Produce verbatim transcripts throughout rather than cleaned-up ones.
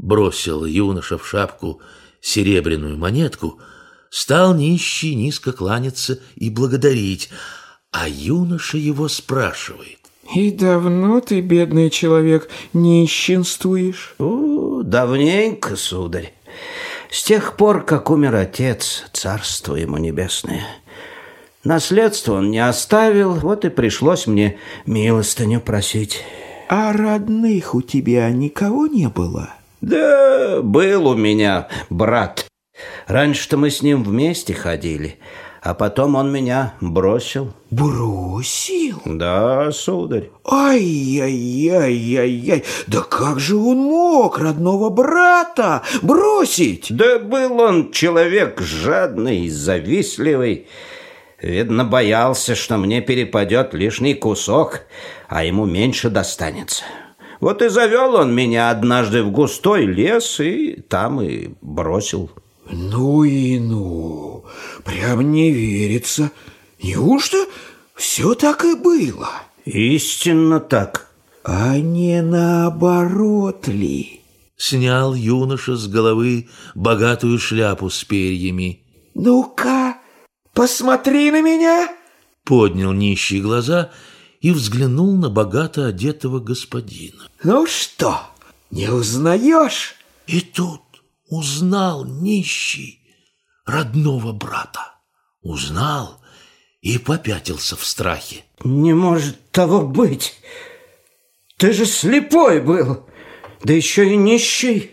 Бросил юноша в шапку серебряную монетку, стал нищий низко кланяться и благодарить, а юноша его спрашивает: «И давно ты, бедный человек, нищенствуешь?» «О, давненько, сударь. С тех пор, как умер отец, царство ему небесное. Наследство он не оставил, вот и пришлось мне милостыню просить». «А родных у тебя никого не было?» «Да, был у меня брат. Раньше-то мы с ним вместе ходили, а потом он меня бросил». «Бросил?» «Да, сударь». «Ай-яй-яй-яй-яй! Да как же он мог родного брата бросить?» «Да был он человек жадный, завистливый. Видно, боялся, что мне перепадет лишний кусок, а ему меньше достанется. Вот и завел он меня однажды в густой лес, и там и бросил». «Ну и ну, прям не верится. Неужто все так и было?» «Истинно так». «А не наоборот ли?» Снял юноша с головы богатую шляпу с перьями. «Ну-ка, посмотри на меня!» Поднял нищий глаза и взглянул на богато одетого господина. «Ну что, не узнаешь?» И тут узнал нищий родного брата. Узнал и попятился в страхе. «Не может того быть! Ты же слепой был, да еще и нищий!»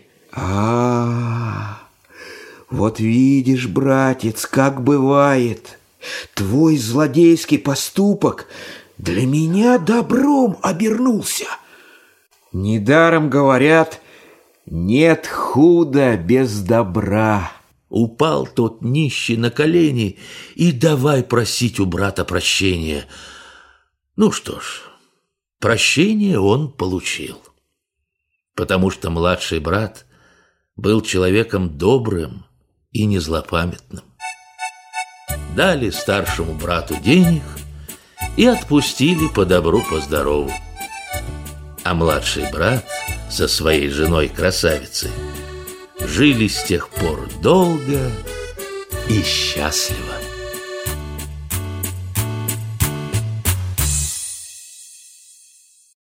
А, вот видишь, братец, как бывает. Твой злодейский поступок для меня добром обернулся. Недаром говорят: нет худа без добра. Упал тот нищий на колени и давай просить у брата прощения. Ну что ж, прощение он получил, потому что младший брат был человеком добрым и незлопамятным. Дали старшему брату денег и отпустили по добру, по здорову. А младший брат со своей женой-красавицей жили с тех пор долго и счастливо.